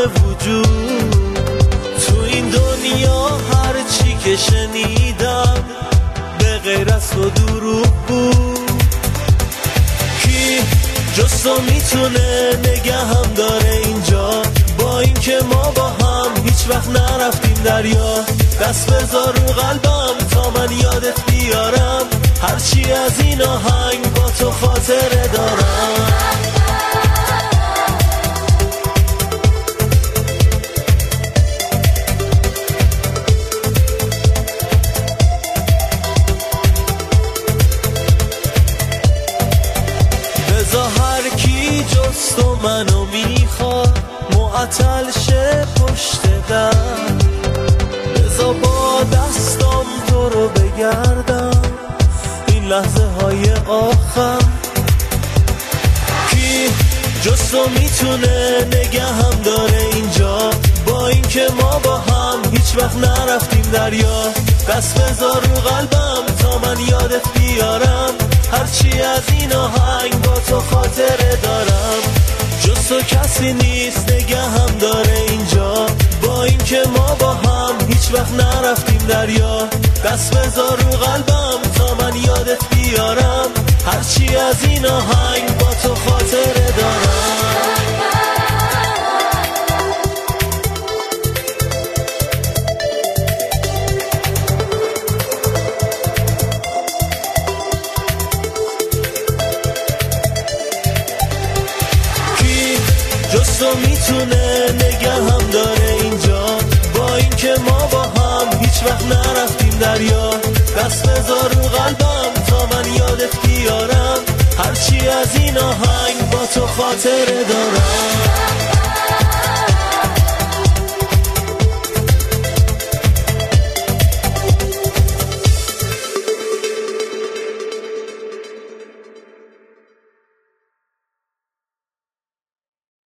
وجود. تو این دنیا هر چی که شنیدم به غیر از تو دروغ بود. کی جز تو میتونه نگهم داره اینجا، با اینکه ما با هم هیچ وقت نرفتیم دریا. دست بذار رو قلبم تا من یادت بیارم، هرچی از این آهنگ با تو خاطره دارم. بذار هر کی جز تو منو میخواد معطل شه پشت در، بذار با دستام تو رو بگردم این لحظه های آخر. کی جز تو میتونه نگهم داره اینجا، با اینکه ما با هم هیچ وقت نرفتیم دریا. دست بذار رو قلبم تا من یادت بیارم، هرچی از این آهنگ با تو خاطره دارم. جز تو کسی نیست نگهم داره اینجا، با اینکه ما با هم هیچ وقت نرفتیم دریا. دست بذار رو قلبم تا من یادت بیارم، هرچی از این آهنگ با تو خاطره دارم. جز تو میتونه نگهم داره اینجا، با اینکه ما با هم هیچ وقت نرفتیم دریا. دست بذار رو قلبم تا من یادت بیارم، هرچی از این آهنگ با تو خاطره دارم.